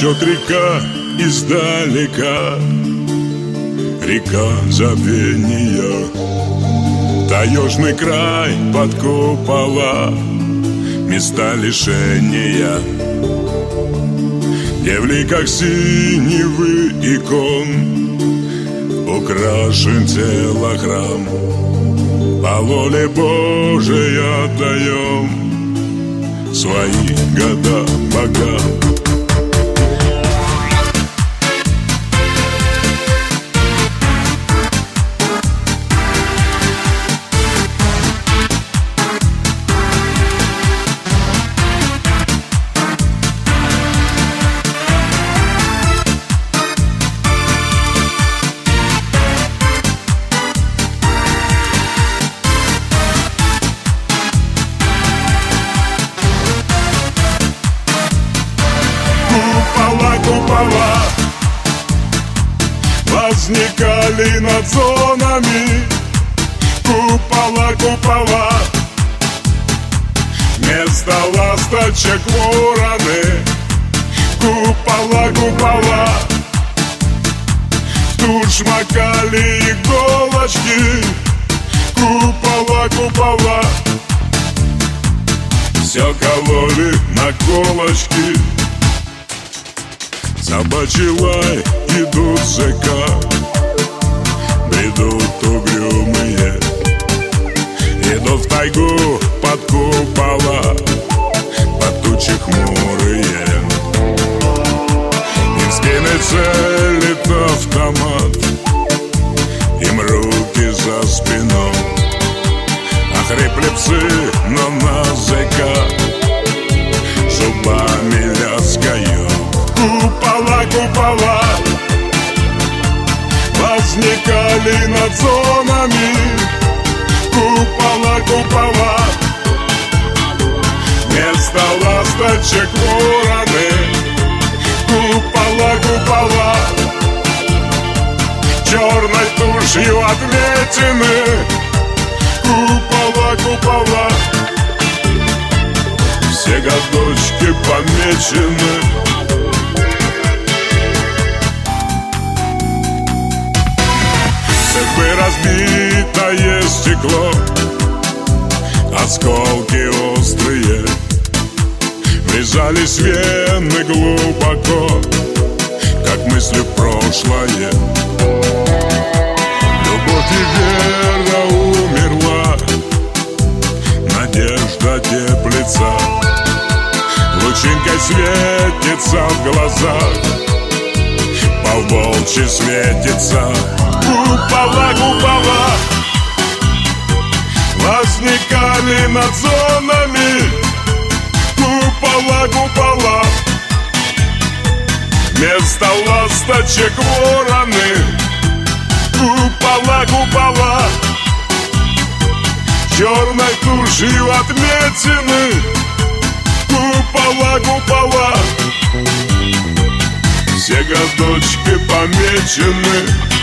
течет река издалека, река забвения. Таежный край под купола, места лишения, где в ликах синевы икон украшен телохрам. По воле Божией отдаем свои года богам. Купола возникали над зонами. Купола вместо ласточек вороны. Купола в тушь макали иголочки. Купола все кололи на колочки. Собачий лай, идут зэка, бредут угрюмые, идут в тайгу под купола, под тучи хмурые. Им в спины целит автомат, им руки за спиной. Охрипли псы, но на зэка зубами лязгают. Купола возникали над зонами. Купола вместо ласточек вороны. Купола черной тушью отметины. Купола все годочки помечены. Разбитое стекло, осколки острые врезались в вены глубоко, как мысли в прошлое. Любовь и вера умерла, надежда теплится, лучинкой светится в глазах, по-волчьи светится. Купола возникали над зонами. Купола вместо ласточек вороны. Купола черной тушью отметины. Купола все годочки помечены.